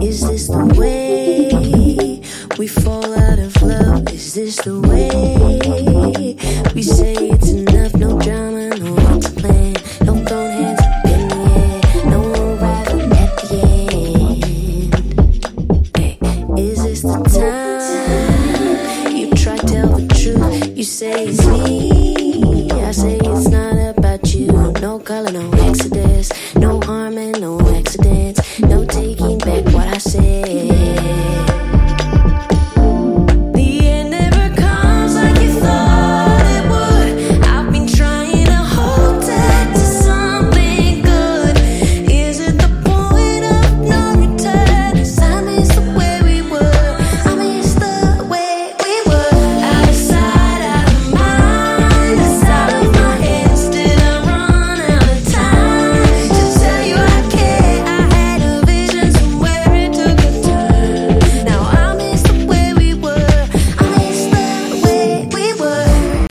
Is this the way we fall out of love? Is this the way we say it's enough? No drama, no what's plan. No throwing hands up in the air. No arrival at the end. Hey, is this the time? You try to tell the truth. You say it's me. I say it's not about you. No color, no exodus. No harm and no accidents. No taking back what